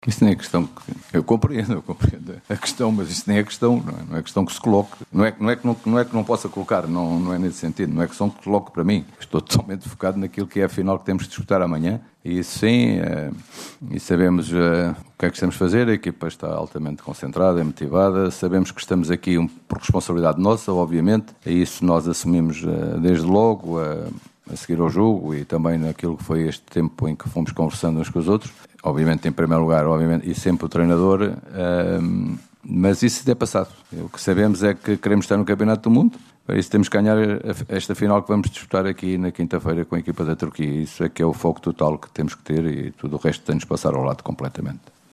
Isso nem é questão que... Eu compreendo a questão, mas isso nem é questão, não é questão que se coloque. Não é que não possa colocar, não é nesse sentido, não é questão que se coloque para mim. Estou totalmente focado naquilo que é a final que temos de disputar amanhã, e isso sim, e sabemos o que é que estamos a fazer, a equipa está altamente concentrada, motivada, sabemos que estamos aqui por responsabilidade nossa, obviamente, e isso nós assumimos desde logo, a seguir ao jogo e também naquilo que foi este tempo em que fomos conversando uns com os outros. Obviamente, em primeiro lugar, obviamente, e sempre o treinador, mas isso é passado. O que sabemos é que queremos estar no Campeonato do Mundo, para isso temos que ganhar esta final que vamos disputar aqui na quinta-feira com a equipa da Turquia. Isso é que é o foco total que temos que ter, e tudo o resto tem-nos passar ao lado completamente.